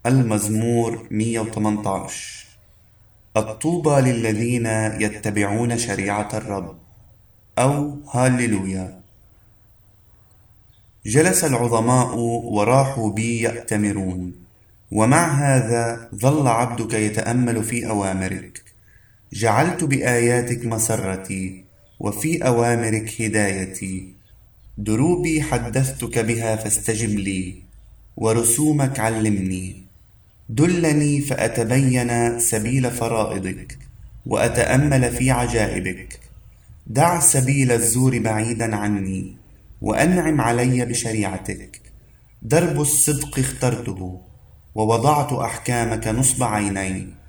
المزمور 118. الطوبى للذين يتبعون شريعة الرب، أو هاليلويا. جلس العظماء وراحوا بي يأتمرون، ومع هذا ظل عبدك يتأمل في أوامرك. جعلت بآياتك مسرتي، وفي أوامرك هدايتي. دروبي حدثتك بها فاستجب لي، ورسومك علمني. دلني فأتبين سبيل فرائضك، وأتأمل في عجائبك. دع سبيل الزور بعيدا عني، وأنعم علي بشريعتك. درب الصدق اخترته، ووضعت أحكامك نصب عيني.